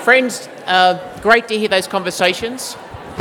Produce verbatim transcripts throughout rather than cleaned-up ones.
friends, uh, great to hear those conversations.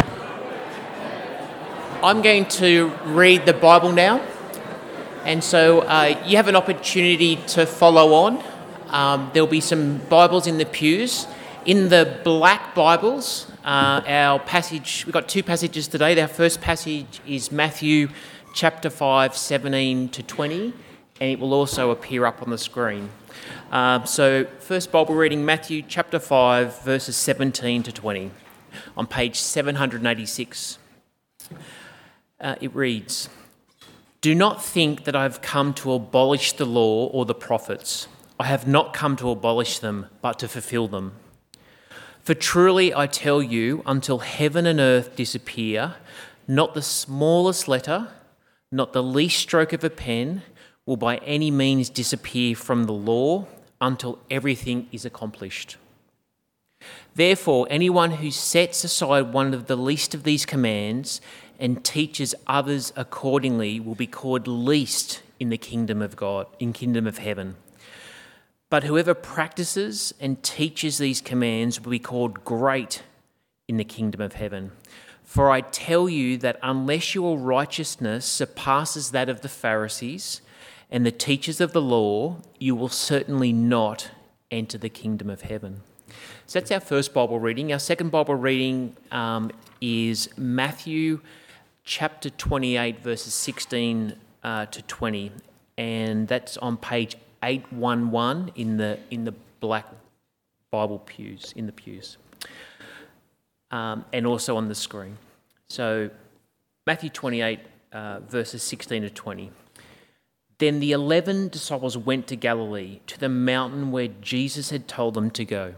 I'm going to read the Bible now, and so uh, you have an opportunity to follow on. Um, there'll be some Bibles in the pews. In the black Bibles, uh, our passage, we've got two passages today. Our first passage is Matthew chapter five, seventeen to twenty, and it will also appear up on the screen. Um, so first Bible reading, Matthew chapter five, verses seventeen to twenty, on page seven hundred eighty-six. Uh, it reads, "Do not think that I have come to abolish the law or the prophets. I have not come to abolish them, but to fulfill them. For truly I tell you, until heaven and earth disappear, not the smallest letter, not the least stroke of a pen, will by any means disappear from the law until everything is accomplished. Therefore, anyone who sets aside one of the least of these commands and teaches others accordingly will be called least in the kingdom of God, in kingdom of heaven. But whoever practices and teaches these commands will be called great in the kingdom of heaven. For I tell you that unless your righteousness surpasses that of the Pharisees and the teachers of the law, you will certainly not enter the kingdom of heaven." So that's our first Bible reading. Our second Bible reading um, is Matthew chapter twenty-eight, verses sixteen uh, to twenty, and that's on page eight eleven in the in the black Bible pews, in the pews, um, and also on the screen. So Matthew twenty-eight, uh, verses sixteen to twenty. "Then the eleven disciples went to Galilee, to the mountain where Jesus had told them to go.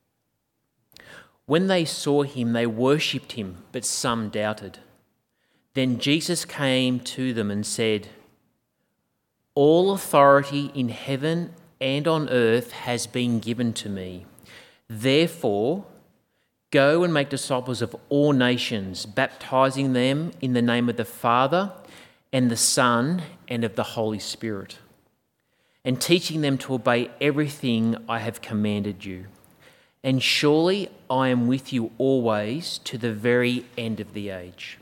When they saw him, they worshipped him, but some doubted. Then Jesus came to them and said, 'All authority in heaven and on earth has been given to me. Therefore, go and make disciples of all nations, baptizing them in the name of the Father and the Son and of the Holy Spirit, and teaching them to obey everything I have commanded you. And surely I am with you always to the very end of the age.'"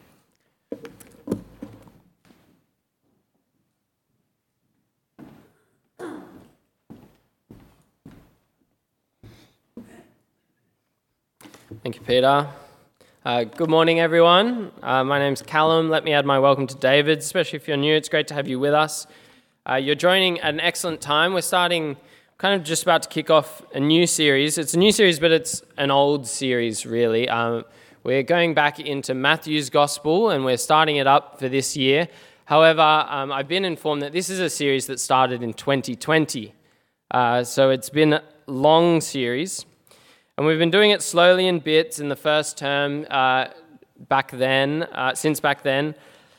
Thank you, Peter. Uh, good morning, everyone. Uh, my name's Callum. Let me add my welcome to David, especially if you're new. It's great to have you with us. Uh, you're joining at an excellent time. We're starting, kind of just about to kick off a new series. It's a new series, but it's an old series, really. Um, we're going back into Matthew's Gospel, and we're starting it up for this year. However, um, I've been informed that this is a series that started in twenty twenty. Uh, so it's been a long series. And we've been doing it slowly in bits in the first term uh, back then, uh, since back then.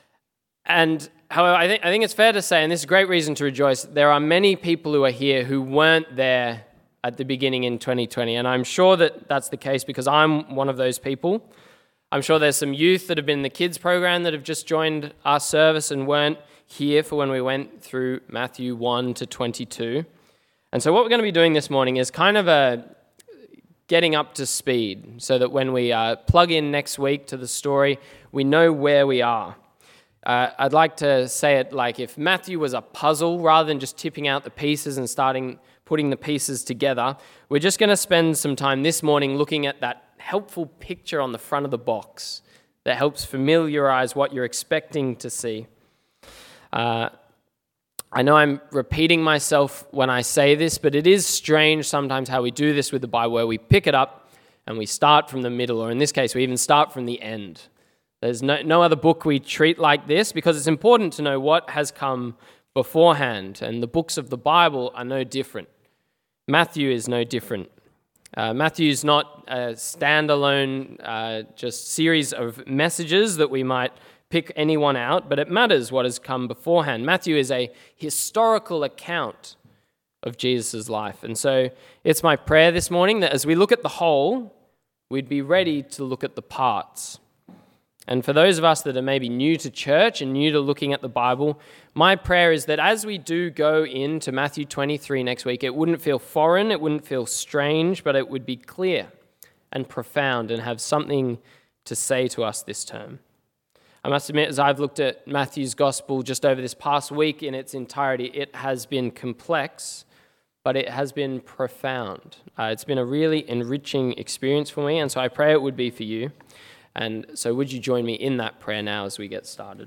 And however, I think I think it's fair to say, and this is a great reason to rejoice, there are many people who are here who weren't there at the beginning in twenty twenty. And I'm sure that that's the case because I'm one of those people. I'm sure there's some youth that have been in the kids program that have just joined our service and weren't here for when we went through Matthew one to twenty-two. And so what we're going to be doing this morning is kind of a getting up to speed so that when we uh, plug in next week to the story, we know where we are. Uh, I'd like to say it like if Matthew was a puzzle, rather than just tipping out the pieces and starting putting the pieces together, we're just going to spend some time this morning looking at that helpful picture on the front of the box that helps familiarize what you're expecting to see. Uh, I know I'm repeating myself when I say this, but it is strange sometimes how we do this with the Bible, where we pick it up and we start from the middle, or in this case, we even start from the end. There's no, no other book we treat like this because it's important to know what has come beforehand, and the books of the Bible are no different. Matthew is no different. Uh, Matthew is not a standalone uh, just series of messages that we might pick anyone out, but it matters what has come beforehand. Matthew is a historical account of Jesus' life. And so it's my prayer this morning that as we look at the whole, we'd be ready to look at the parts. And for those of us that are maybe new to church and new to looking at the Bible, my prayer is that as we do go into Matthew twenty-three next week, it wouldn't feel foreign, it wouldn't feel strange, but it would be clear. and profound and have something to say to us this term. I must admit, as I've looked at Matthew's gospel just over this past week in its entirety, it has been complex, but it has been profound. Uh, it's been a really enriching experience for me, and so I pray it would be for you. And so would you join me in that prayer now as we get started?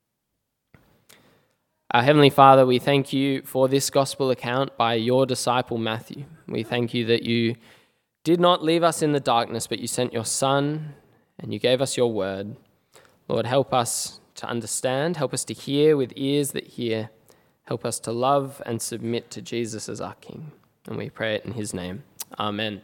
Our Heavenly Father, we thank you for this gospel account by your disciple Matthew. We thank you that you did not leave us in the darkness, but you sent your Son and you gave us your word. Lord, help us to understand, help us to hear with ears that hear, help us to love and submit to Jesus as our King. And we pray it in his name. Amen.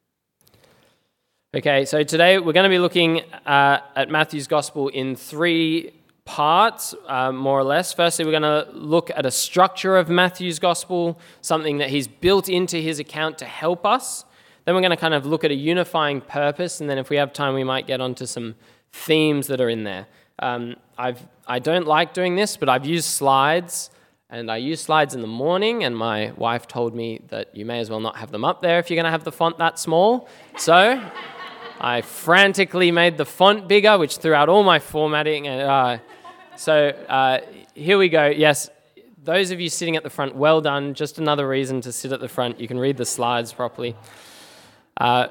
Okay, so today we're going to be looking uh, at Matthew's gospel in three parts, uh, more or less. Firstly, we're going to look at a structure of Matthew's gospel, something that he's built into his account to help us. Then we're going to kind of look at a unifying purpose, and then if we have time, we might get onto some themes that are in there. Um, I've, I don't like doing this, but I've used slides, and I use slides in the morning, and my wife told me that you may as well not have them up there if you're going to have the font that small. So I frantically made the font bigger, which threw out all my formatting. And, uh, so uh, here we go. Yes, those of you sitting at the front, well done. Just another reason to sit at the front. You can read the slides properly. Uh,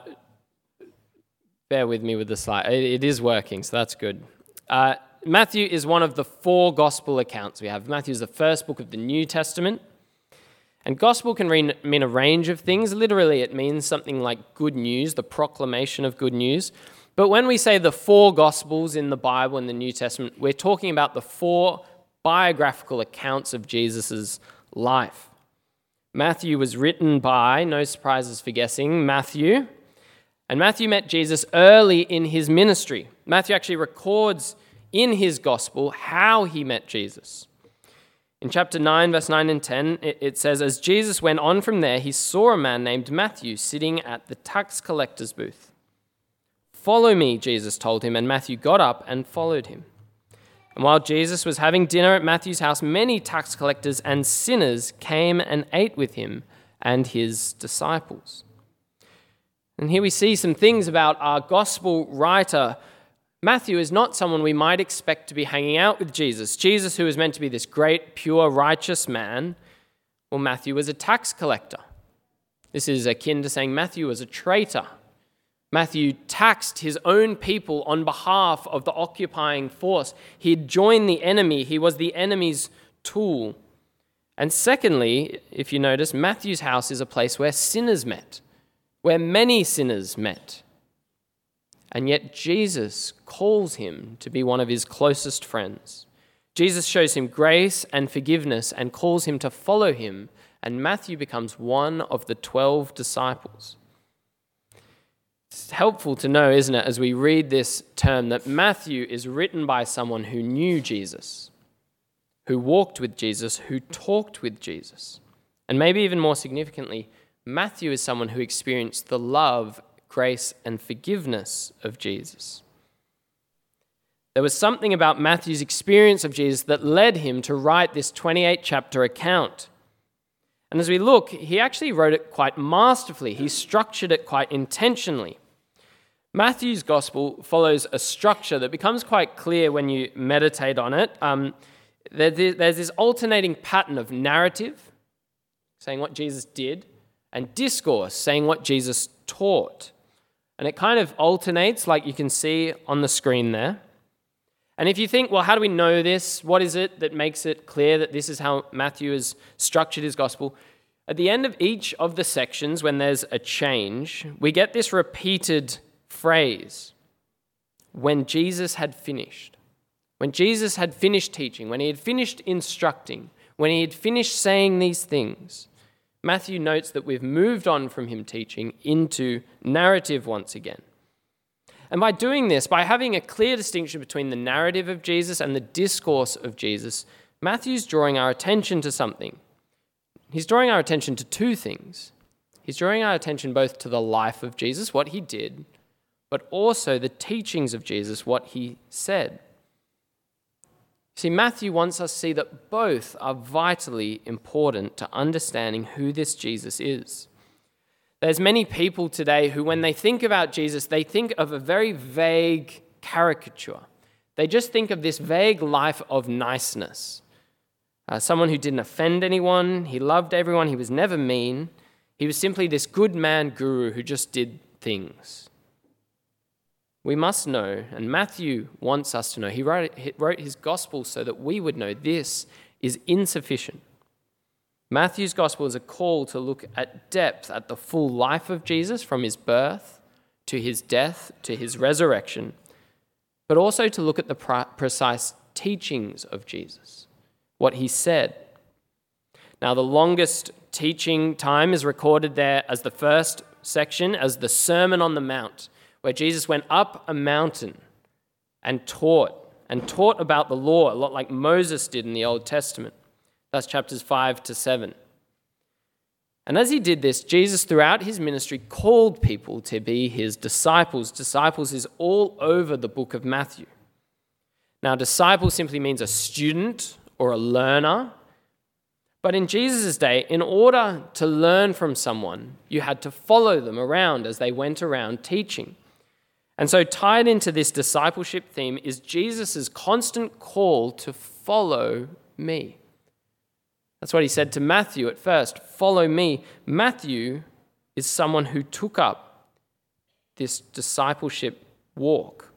Bear with me with the slide. It is working, so that's good. Uh, Matthew is one of the four gospel accounts we have. Matthew is the first book of the New Testament. And gospel can mean a range of things. Literally, it means something like good news, the proclamation of good news. But when we say the four gospels in the Bible in the New Testament, we're talking about the four biographical accounts of Jesus' life. Matthew was written by, no surprises for guessing, Matthew. And Matthew met Jesus early in his ministry. Matthew actually records in his gospel how he met Jesus. In chapter nine, verse nine and ten, it says, as Jesus went on from there, he saw a man named Matthew sitting at the tax collector's booth. Follow me, Jesus told him, and Matthew got up and followed him. And while Jesus was having dinner at Matthew's house, many tax collectors and sinners came and ate with him and his disciples. And here we see some things about our gospel writer. Matthew is not someone we might expect to be hanging out with Jesus. Jesus, who is meant to be this great, pure, righteous man, well, Matthew was a tax collector. This is akin to saying Matthew was a traitor. Matthew taxed his own people on behalf of the occupying force. He had joined the enemy. He was the enemy's tool. And secondly, if you notice, Matthew's house is a place where sinners met, where many sinners met. And yet Jesus calls him to be one of his closest friends. Jesus shows him grace and forgiveness and calls him to follow him, and Matthew becomes one of the twelve disciples. It's helpful to know, isn't it, as we read this term, that Matthew is written by someone who knew Jesus, who walked with Jesus, who talked with Jesus. And maybe even more significantly, Matthew is someone who experienced the love, grace, and forgiveness of Jesus. There was something about Matthew's experience of Jesus that led him to write this twenty-eight chapter account. And as we look, he actually wrote it quite masterfully. He structured it quite intentionally. Matthew's gospel follows a structure that becomes quite clear when you meditate on it. Um, there's this alternating pattern of narrative, saying what Jesus did, and discourse, saying what Jesus taught. And it kind of alternates, like you can see on the screen there. And if you think, well, how do we know this? What is it that makes it clear that this is how Matthew has structured his gospel? At the end of each of the sections, when there's a change, we get this repeated phrase, when Jesus had finished. When Jesus had finished teaching, when he had finished instructing, when he had finished saying these things, Matthew notes that we've moved on from him teaching into narrative once again. And by doing this, by having a clear distinction between the narrative of Jesus and the discourse of Jesus, Matthew's drawing our attention to something. He's drawing our attention to two things. He's drawing our attention both to the life of Jesus, what he did, but also the teachings of Jesus, what he said. See, Matthew wants us to see that both are vitally important to understanding who this Jesus is. There's many people today who, when they think about Jesus, they think of a very vague caricature. They just think of this vague life of niceness. Uh, someone who didn't offend anyone, he loved everyone, he was never mean. He was simply this good man guru who just did things. We must know, and Matthew wants us to know, he wrote, he wrote his gospel so that we would know this is insufficient. Matthew's gospel is a call to look at depth at the full life of Jesus, from his birth to his death to his resurrection, but also to look at the precise teachings of Jesus, what he said. Now, the longest teaching time is recorded there as the first section, as the Sermon on the Mount, where Jesus went up a mountain and taught, and taught about the law, a lot like Moses did in the Old Testament. That's chapters five to seven. And as he did this, Jesus, throughout his ministry, called people to be his disciples. Disciples is all over the book of Matthew. Now, disciple simply means a student or a learner. But in Jesus' day, in order to learn from someone, you had to follow them around as they went around teaching. And so tied into this discipleship theme is Jesus' constant call to follow me. That's what he said to Matthew at first, follow me. Matthew is someone who took up this discipleship walk.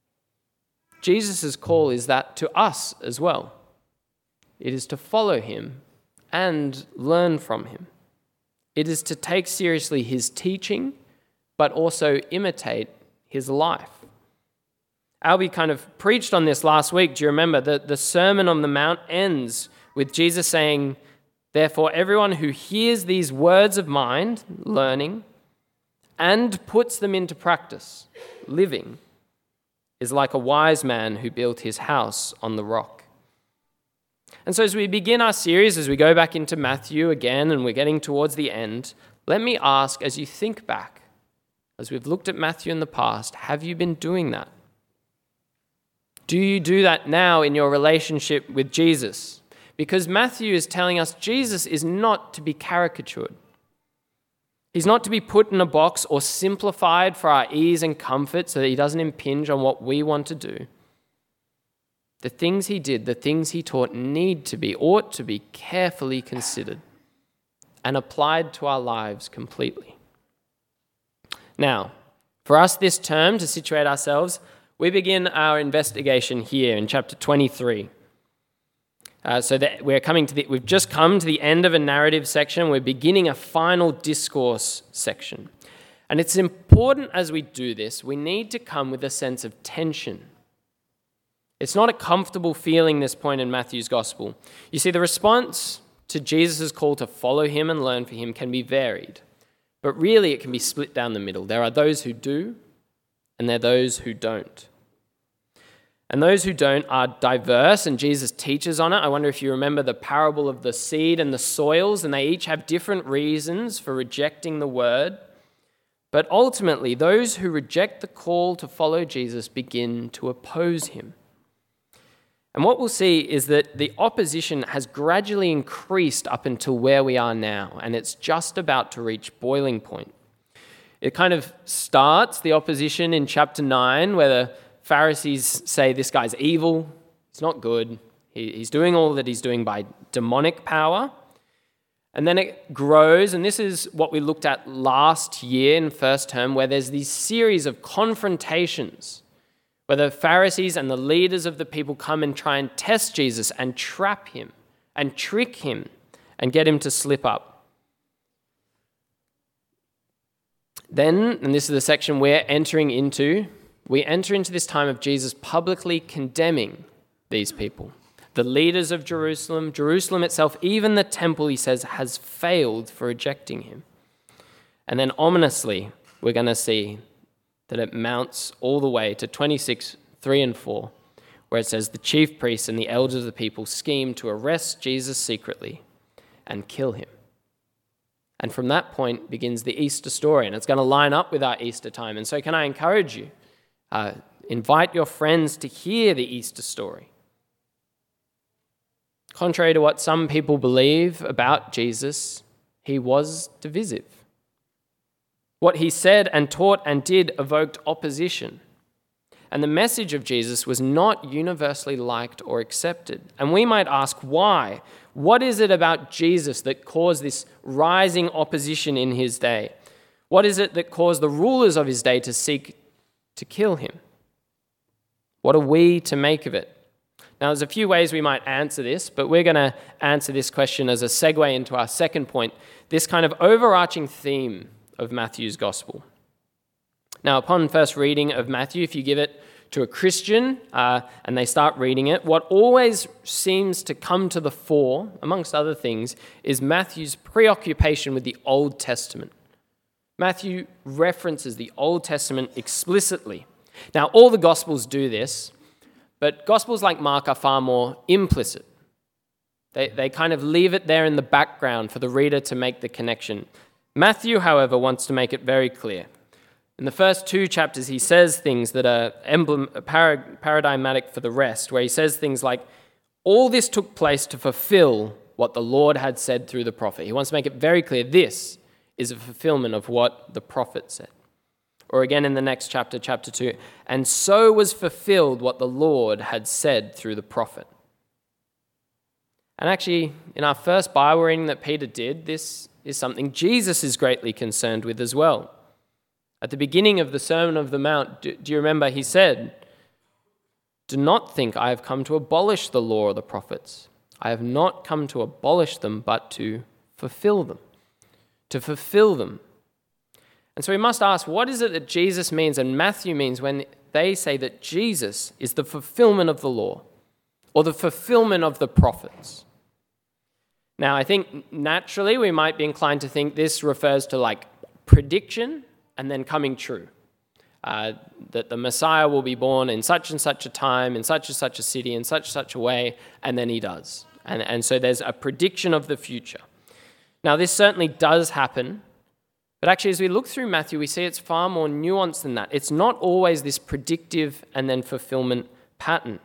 Jesus' call is that to us as well. It is to follow him and learn from him. It is to take seriously his teaching, but also imitate his life. Albie kind of preached on this last week. Do you remember? The, the Sermon on the Mount ends with Jesus saying, therefore, everyone who hears these words of mine, learning, and puts them into practice, living, is like a wise man who built his house on the rock. And so as we begin our series, as we go back into Matthew again, and we're getting towards the end, let me ask, as you think back, as we've looked at Matthew in the past, have you been doing that? Do you do that now in your relationship with Jesus? Because Matthew is telling us Jesus is not to be caricatured. He's not to be put in a box or simplified for our ease and comfort so that he doesn't impinge on what we want to do. The things he did, the things he taught need to be, ought to be carefully considered and applied to our lives completely. Now, for us this term, to situate ourselves, we begin our investigation here in chapter twenty-three. Uh, so that we're coming to the, we've just come to the end of a narrative section. We're beginning a final discourse section. And it's important as we do this, we need to come with a sense of tension. It's not a comfortable feeling, this point in Matthew's gospel. You see, the response to Jesus' call to follow him and learn from him can be varied. But really, it can be split down the middle. There are those who do, and there are those who don't. And those who don't are diverse, and Jesus teaches on it. I wonder if you remember the parable of the seed and the soils, and they each have different reasons for rejecting the word. But ultimately, those who reject the call to follow Jesus begin to oppose him. And what we'll see is that the opposition has gradually increased up until where we are now, and it's just about to reach boiling point. It kind of starts, the opposition, in chapter nine, where the Pharisees say this guy's evil, he's not good, he, he's doing all that he's doing by demonic power. And then it grows, and this is what we looked at last year in first term, where there's these series of confrontations where the Pharisees and the leaders of the people come and try and test Jesus and trap him and trick him and get him to slip up. Then, and this is the section we're entering into, we enter into this time of Jesus publicly condemning these people. The leaders of Jerusalem, Jerusalem itself, even the temple, he says, has failed for rejecting him. And then ominously, we're going to see that it mounts all the way to twenty-six, three and four, where it says, the chief priests and the elders of the people schemed to arrest Jesus secretly and kill him. And from that point begins the Easter story, and it's going to line up with our Easter time. And so can I encourage you, uh, invite your friends to hear the Easter story. Contrary to what some people believe about Jesus, he was divisive. What he said and taught and did evoked opposition. And the message of Jesus was not universally liked or accepted. And we might ask why? What is it about Jesus that caused this rising opposition in his day? What is it that caused the rulers of his day to seek to kill him? What are we to make of it? Now, there's a few ways we might answer this, but we're going to answer this question as a segue into our second point, this kind of overarching theme of Matthew's gospel. Now, upon first reading of Matthew, if you give it to a Christian uh, and they start reading it, what always seems to come to the fore, amongst other things, is Matthew's preoccupation with the Old Testament. Matthew references the Old Testament explicitly. Now, all the Gospels do this, but Gospels like Mark are far more implicit. They, they kind of leave it there in the background for the reader to make the connection. Matthew, however, wants to make it very clear. In the first two chapters, he says things that are emblem, paradigmatic for the rest, where he says things like, all this took place to fulfill what the Lord had said through the prophet. He wants to make it very clear this is a fulfillment of what the prophet said. Or again in the next chapter, chapter two, and so was fulfilled what the Lord had said through the prophet. And actually, in our first Bible reading that Peter did, this is something Jesus is greatly concerned with as well. At the beginning of the Sermon of the Mount, do, do you remember he said, "Do not think I have come to abolish the law or the prophets. I have not come to abolish them, but to fulfill them." To fulfill them. And so we must ask, what is it that Jesus means and Matthew means when they say that Jesus is the fulfillment of the law or the fulfillment of the prophets? Now, I think naturally we might be inclined to think this refers to like prediction and then coming true. Uh, that the Messiah will be born in such and such a time, in such and such a city, in such and such a way, and then he does. And, and so there's a prediction of the future. Now, this certainly does happen. But actually, as we look through Matthew, we see it's far more nuanced than that. It's not always this predictive and then fulfillment pattern.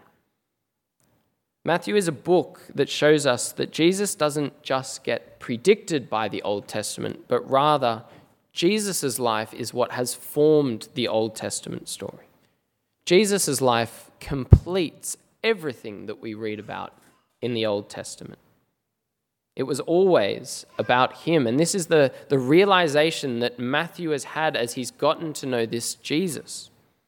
Matthew is a book that shows us that Jesus doesn't just get predicted by the Old Testament, but rather Jesus' life is what has formed the Old Testament story. Jesus' life completes everything that we read about in the Old Testament. It was always about him. And this is the, the realization that Matthew has had as he's gotten to know this Jesus.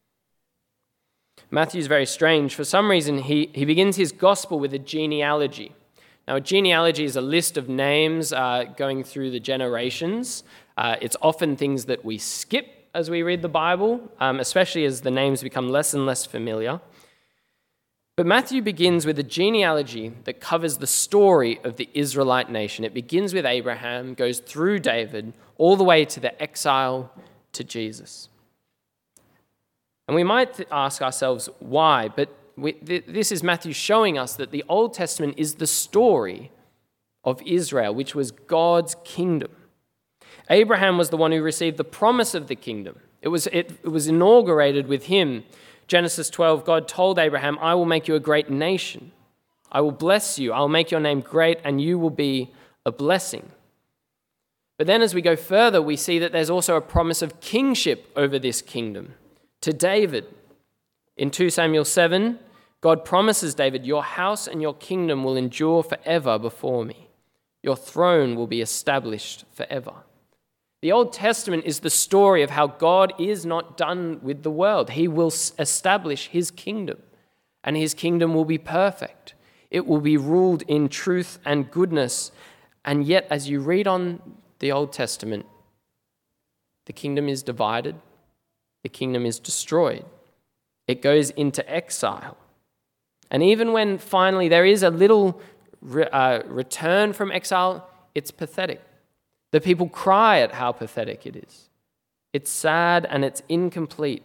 Matthew's very strange. For some reason, he, he begins his gospel with a genealogy. Now, a genealogy is a list of names uh, going through the generations. Uh, it's often things that we skip as we read the Bible, um, especially as the names become less and less familiar. But Matthew begins with a genealogy that covers the story of the Israelite nation. It begins with Abraham, goes through David, all the way to the exile to Jesus. And we might ask ourselves why, but we, th- this is Matthew showing us that the Old Testament is the story of Israel, which was God's kingdom. Abraham was the one who received the promise of the kingdom. It was, it, it was inaugurated with him. Genesis twelve, God told Abraham, "I will make you a great nation. I will bless you. I will make your name great, and you will be a blessing." But then as we go further, we see that there's also a promise of kingship over this kingdom to David. In two Samuel seven, God promises David, "Your house and your kingdom will endure forever before me. Your throne will be established forever." The Old Testament is the story of how God is not done with the world. He will establish his kingdom, and his kingdom will be perfect. It will be ruled in truth and goodness. And yet, as you read on the Old Testament, the kingdom is divided. The kingdom is destroyed. It goes into exile. And even when finally there is a little re- uh, return from exile, it's pathetic. The people cry at how pathetic it is. It's sad and it's incomplete.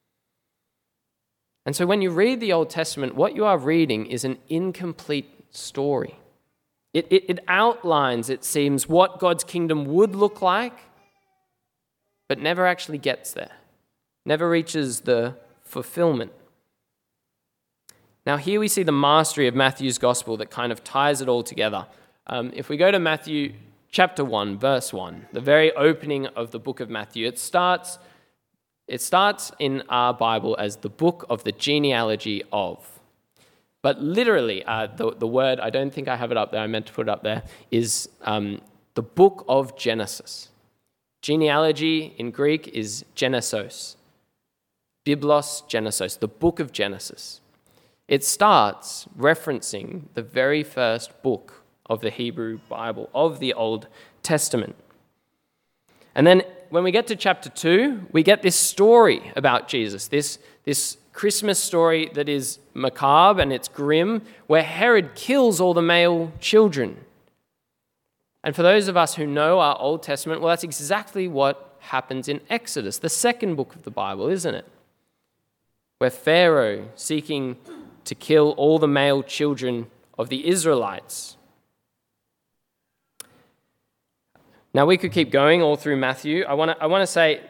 And so when you read the Old Testament, what you are reading is an incomplete story. It, it, it outlines, it seems, what God's kingdom would look like, but never actually gets there, never reaches the fulfillment. Now here we see the mastery of Matthew's gospel that kind of ties it all together. Um, if we go to Matthew chapter one, verse one, the very opening of the book of Matthew. It starts, it starts in our Bible as the book of the genealogy of. But literally, uh, the, the word, I don't think I have it up there, I meant to put it up there, is um, the book of Genesis. Genealogy in Greek is Genesos. Biblos Genesos, the book of Genesis. It starts referencing the very first book of the Hebrew Bible, of the Old Testament. And then when we get to chapter two, we get this story about Jesus, this, this Christmas story that is macabre and it's grim, where Herod kills all the male children. And for those of us who know our Old Testament, well, that's exactly what happens in Exodus, the second book of the Bible, isn't it? Where Pharaoh, seeking to kill all the male children of the Israelites. Now, we could keep going all through Matthew. I want to I want to say,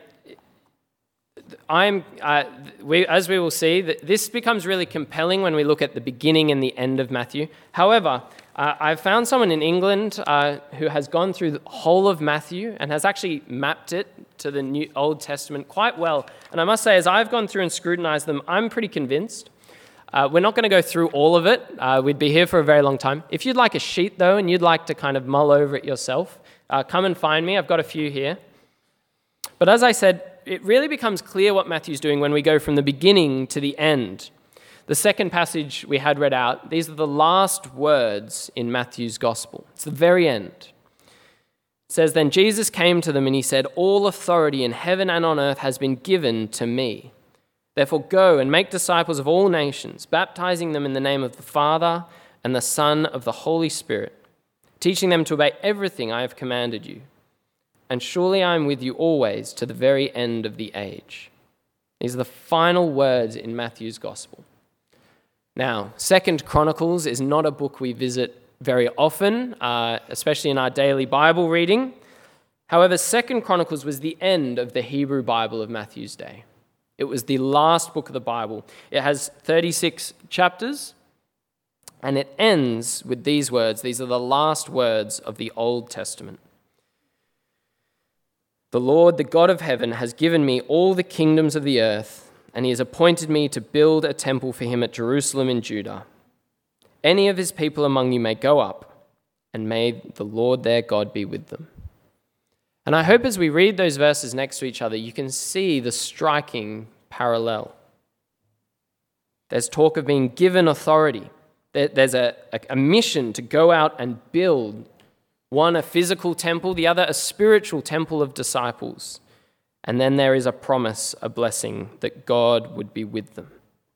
I'm uh, we, as we will see, that this becomes really compelling when we look at the beginning and the end of Matthew. However, uh, I've found someone in England uh, who has gone through the whole of Matthew and has actually mapped it to the New Old Testament quite well. And I must say, as I've gone through and scrutinized them, I'm pretty convinced. Uh, we're not going to go through all of it. Uh, we'd be here for a very long time. If you'd like a sheet, though, and you'd like to kind of mull over it yourself, uh, come and find me. I've got a few here. But as I said, it really becomes clear what Matthew's doing when we go from the beginning to the end. The second passage we had read out, these are the last words in Matthew's gospel. It's the very end. It says, "Then Jesus came to them and he said, 'All authority in heaven and on earth has been given to me. Therefore go and make disciples of all nations, baptizing them in the name of the Father and the Son of the Holy Spirit, teaching them to obey everything I have commanded you. And surely I am with you always to the very end of the age.'" These are the final words in Matthew's gospel. Now, Second Chronicles is not a book we visit very often, uh, especially in our daily Bible reading. However, Second Chronicles was the end of the Hebrew Bible of Matthew's day. It was the last book of the Bible. It has thirty-six chapters, and it ends with these words. These are the last words of the Old Testament. "The Lord, the God of heaven, has given me all the kingdoms of the earth, and he has appointed me to build a temple for him at Jerusalem in Judah. Any of his people among you may go up, and may the Lord their God be with them." And I hope as we read those verses next to each other, you can see the striking parallel. There's talk of being given authority. There's a, a mission to go out and build, one a physical temple, the other a spiritual temple of disciples. And then there is a promise, a blessing, that God would be with them.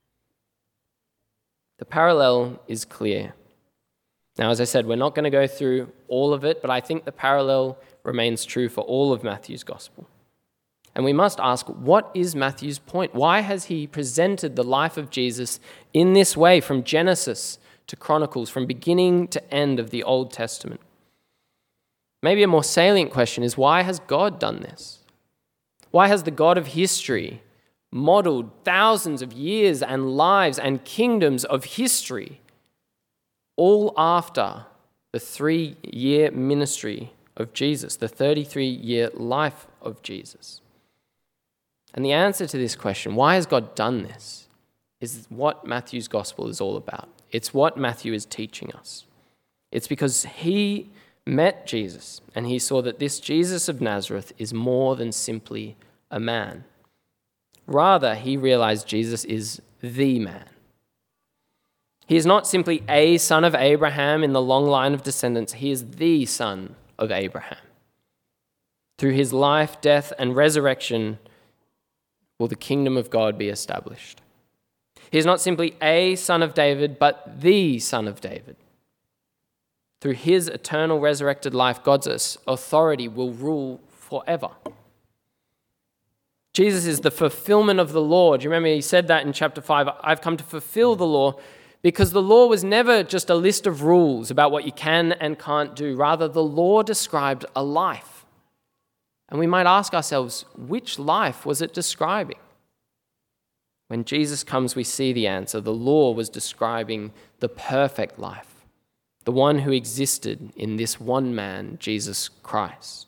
The parallel is clear. Now, as I said, we're not going to go through all of it, but I think the parallel remains true for all of Matthew's gospel. And we must ask, what is Matthew's point? Why has he presented the life of Jesus in this way, from Genesis to Chronicles, from beginning to end of the Old Testament? Maybe a more salient question is, why has God done this? Why has the God of history modeled thousands of years and lives and kingdoms of history, all after the three-year ministry of Jesus, the thirty-three-year life of Jesus? And the answer to this question, why has God done this, is what Matthew's gospel is all about. It's what Matthew is teaching us. It's because he met Jesus and he saw that this Jesus of Nazareth is more than simply a man. Rather, he realized Jesus is the man. He is not simply a son of Abraham in the long line of descendants. He is the son of Abraham. Through his life, death, and resurrection will the kingdom of God be established. He is not simply a son of David, but the son of David. Through his eternal resurrected life, God's authority will rule forever. Jesus is the fulfillment of the law. Do you remember he said that in chapter five? I've come to fulfill the law, because the law was never just a list of rules about what you can and can't do. Rather, the law described a life. And we might ask ourselves, which life was it describing? When Jesus comes, we see the answer. The law was describing the perfect life, the one who existed in this one man, Jesus Christ.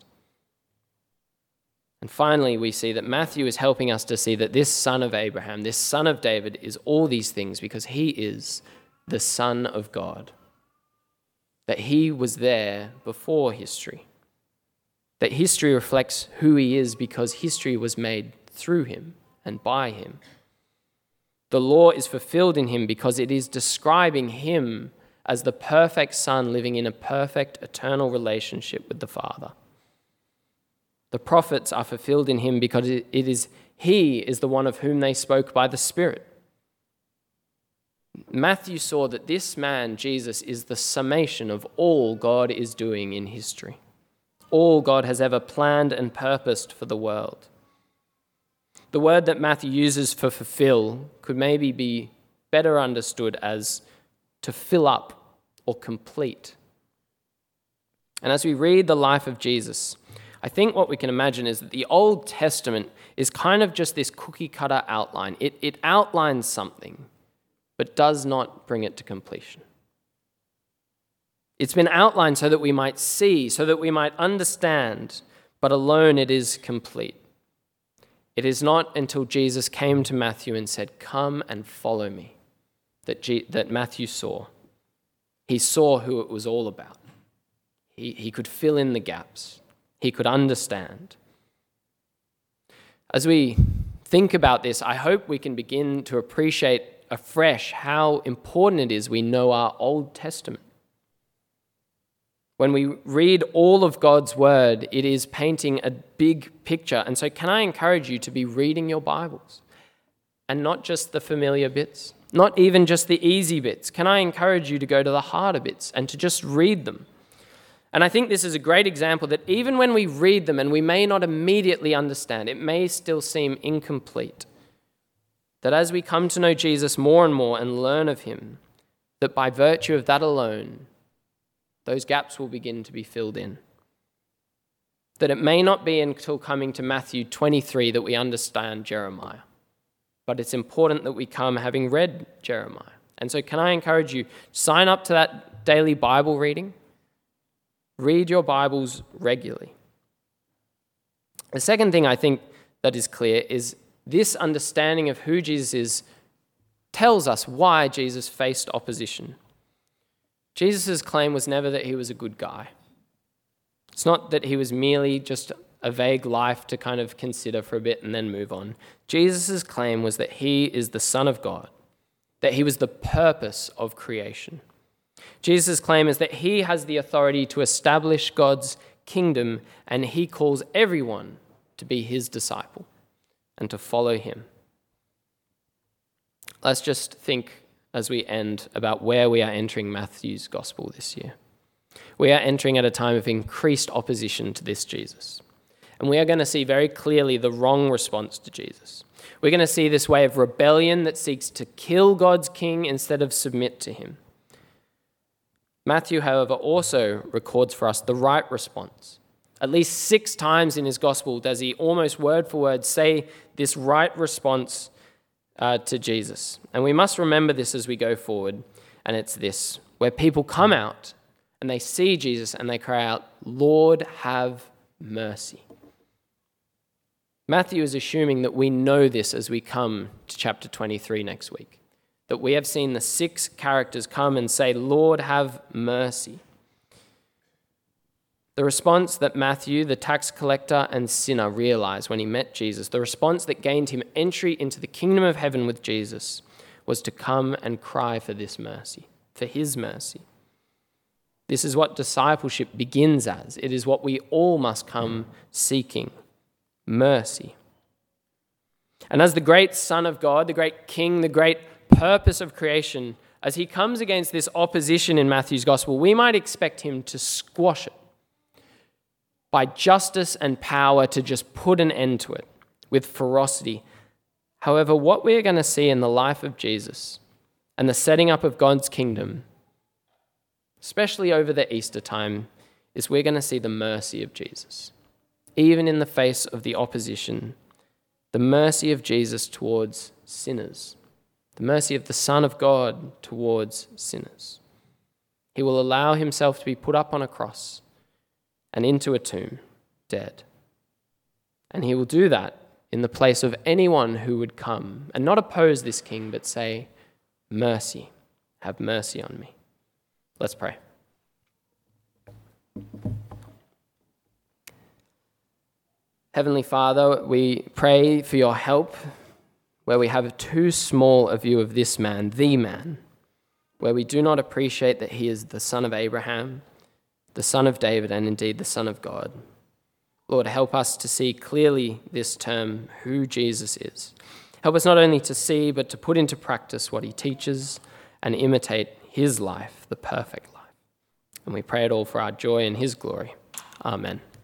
And finally, we see that Matthew is helping us to see that this son of Abraham, this son of David, is all these things because he is the Son of God. That he was there before history. That history reflects who he is because history was made through him and by him. The law is fulfilled in him because it is describing him as the perfect Son living in a perfect eternal relationship with the Father. The prophets are fulfilled in him because it is he is the one of whom they spoke by the Spirit. Matthew saw that this man, Jesus, is the summation of all God is doing in history. All God has ever planned and purposed for the world. The word that Matthew uses for fulfill could maybe be better understood as to fill up or complete. And as we read the life of Jesus, I think what we can imagine is that the Old Testament is kind of just this cookie-cutter outline. It, it outlines something, but does not bring it to completion. It's been outlined so that we might see, so that we might understand, but alone it is complete. It is not until Jesus came to Matthew and said, "Come and follow me," that, G- that Matthew saw. He saw who it was all about. He, he could fill in the gaps. He could understand. As we think about this, I hope we can begin to appreciate afresh how important it is we know our Old Testament. When we read all of God's word, it is painting a big picture. And so can I encourage you to be reading your Bibles? And not just the familiar bits, not even just the easy bits. Can I encourage you to go to the harder bits and to just read them? And I think this is a great example that even when we read them and we may not immediately understand, it may still seem incomplete. That as we come to know Jesus more and more and learn of him, that by virtue of that alone, those gaps will begin to be filled in. That it may not be until coming to Matthew twenty-three that we understand Jeremiah, but it's important that we come having read Jeremiah. And so can I encourage you, sign up to that daily Bible reading. Read your Bibles regularly. The second thing I think that is clear is this understanding of who Jesus is tells us why Jesus faced opposition. Jesus' claim was never that he was a good guy. It's not that he was merely just a vague life to kind of consider for a bit and then move on. Jesus' claim was that he is the Son of God, that he was the purpose of creation. Jesus' claim is that he has the authority to establish God's kingdom, and he calls everyone to be his disciple and to follow him. Let's just think as we end about where we are entering Matthew's gospel this year. We are entering at a time of increased opposition to this Jesus. And we are going to see very clearly the wrong response to Jesus. We're going to see this way of rebellion that seeks to kill God's king instead of submit to him. Matthew, however, also records for us the right response. At least six times in his gospel does he almost word for word say this right response uh, to Jesus. And we must remember this as we go forward. And it's this, where people come out and they see Jesus and they cry out, "Lord, have mercy." Matthew is assuming that we know this as we come to chapter twenty-three next week. That we have seen the six characters come and say, "Lord, have mercy." The response that Matthew, the tax collector and sinner, realized when he met Jesus, the response that gained him entry into the kingdom of heaven with Jesus, was to come and cry for this mercy, for his mercy. This is what discipleship begins as. It is what we all must come seeking, mercy. And as the great Son of God, the great King, the great purpose of creation, as he comes against this opposition in Matthew's gospel, we might expect him to squash it by justice and power, to just put an end to it with ferocity. However, what we're going to see in the life of Jesus and the setting up of God's kingdom, especially over the Easter time, is we're going to see the mercy of Jesus. Even in the face of the opposition, the mercy of Jesus towards sinners. The mercy of the Son of God towards sinners. He will allow himself to be put up on a cross and into a tomb, dead. And he will do that in the place of anyone who would come and not oppose this king, but say, mercy, have mercy on me. Let's pray. Heavenly Father, we pray for your help where we have too small a view of this man, the man, where we do not appreciate that he is the son of Abraham, the son of David, and indeed the Son of God. Lord, help us to see clearly this term, who Jesus is. Help us not only to see, but to put into practice what he teaches and imitate his life, the perfect life. And we pray it all for our joy and his glory. Amen.